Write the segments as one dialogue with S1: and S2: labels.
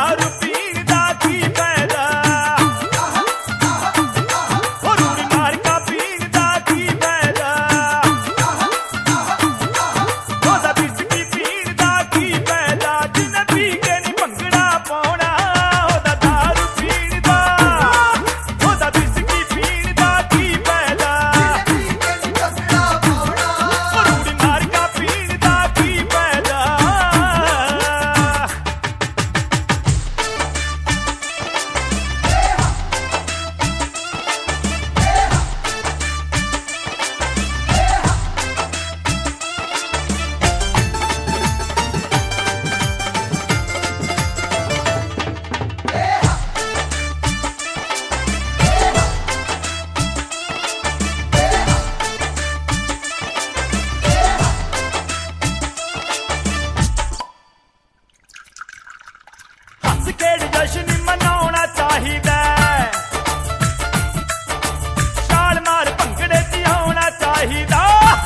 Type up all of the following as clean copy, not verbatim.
S1: ਦਾਰੂ ਪੀਣ ਦਾ ਕੀ ਫਾਇਦਾ ਉਹ ਰੂੜੀ ਮਾਰ ਕਾ ਪੀਣ ਦਾ ਕੀ ਫਾਇਦਾ ਉਹਦਾ ਵਿਸਕੀ ਪੀਣ ਦਾ ਕੀ ਫਾਇਦਾ ਜਿੰਨੇ ਪੀ ਕੇ ਨੀ ਭੰਗੜਾ ਪਾਉਣਾ ਉਹਦਾ ਦਾਰੂ ਪੀਣ ਦਾ ਉਹਦਾ ਵਿਸਕੀ ਪੀਣ ਦਾ ਕੀ ਫਾਇਦਾ ਉਹ ਰੂੜੀ ਮਾਰ ਕਾ ਪੀਣ ਦਾ ਕੀ ਫਾਇਦਾ ਹੱਸ ਖੇਡ ਜਸ਼ਨ ਮਨਾਉਣਾ ਚਾਹੀਦਾ ਛਾਲ ਮਾਰ ਭੰਗੜੇ 'ਚ ਹੋਣਾ ਚਾਹੀਦਾ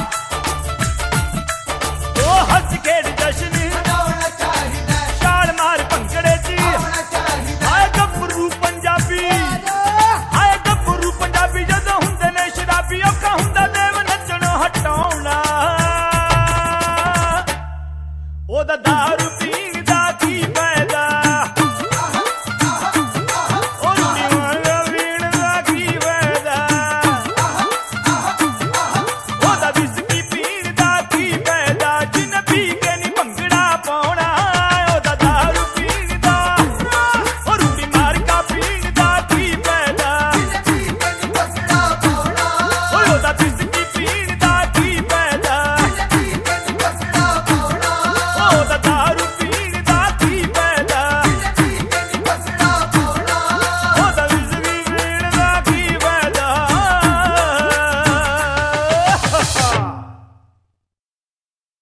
S1: ਉਹ ਹੱਸ ਖੇਡ ਜਸ਼ਨ ਛਾਲ ਮਾਰ ਭੰਗੜੇ 'ਚ ਆਏ ਗੱਭਰੂ ਪੰਜਾਬੀ ਜਦੋਂ ਹੁੰਦੇ ਨੇ ਸ਼ਰਾਬੀ ਔਖਾ ਹੁੰਦਾ ਦੇਵ ਨੱਚਣੋਂ ਹਟਾਉਣਾ ਉਹਦਾ ਦਾਰੂ ਪੀਣ ਦਾ ਕੀ ਫਾਇਦਾ ਉਹ ਰੂੜੀ ਮਾਰ ਕਾ ਪੀਣ ਦਾ ਕੀ ਫਾਇਦਾ ਉਹਦਾ ਵਿਸਕੀ ਪੀਣ ਦਾ ਕੀ ਫਾਇਦਾ ਜਿੰਨੇ ਪੀ ਕੇ ਨੀ ਭੰਗੜਾ ਪਾਉਣਾ ਉਹਦਾ ਦਾਰੂ ਪੀਣ ਦਾ ਉਹ ਰੂੜੀ ਮਾਰ ਕਾ ਪੀਣ ਦਾ ਕੀ ਫਾਇਦਾ ਉਹਦਾ